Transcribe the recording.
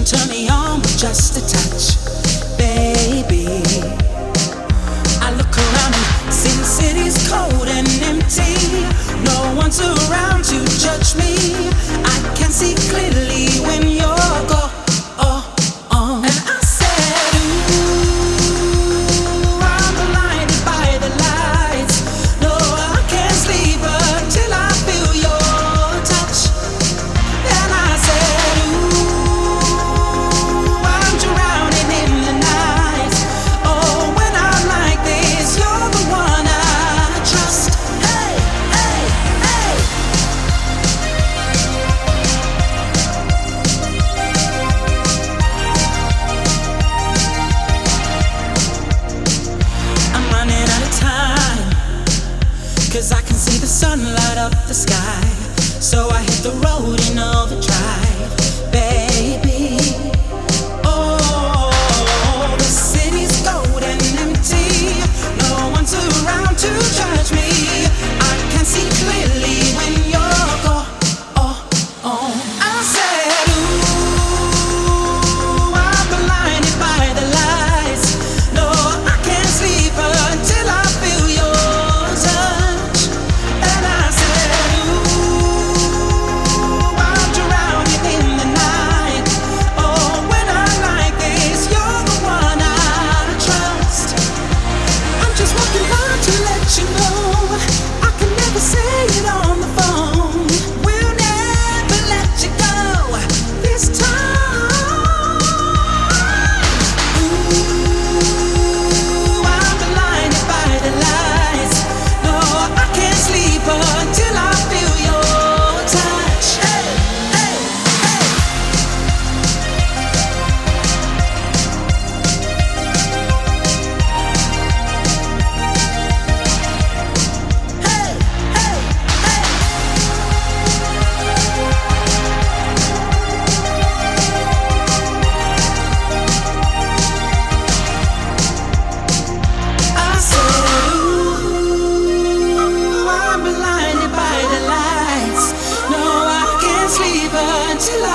turn me on with just a touch, baby. I look around and see the city's cold and empty. No one's around to judge me. I can see clearly when you're gone. And I said, ooh, I'm blinded by the lights. No, I can't sleep until I feel your touch. And I said, ooh, I'm drowning in the night. Oh, when I'm like this, you're the one I trust. Hey, hey, hey. I'm running out of time, 'cause I can see the sun light up the sky. So I hit the road in overdrive, baby. Oh, the city's cold and empty. No one's around to judge me. I can see clearly when you're gone. I said, ooh, I'm blinded by the lights. No, I can't sleep until I feel your touch. And I said, ooh, I'm drowning in the night. Oh, when I'm like this, you're the one I trust. I'm just walking around to let you know I can never say it on the phone. We'll never let you go this time. Ooh, I'm blinded by the lights. No, I can't sleep until I feel your touch. Hey, hey, hey. Hey, hey, hey. I said, ooh, I'm blinded by the lights. No, I can't sleep until I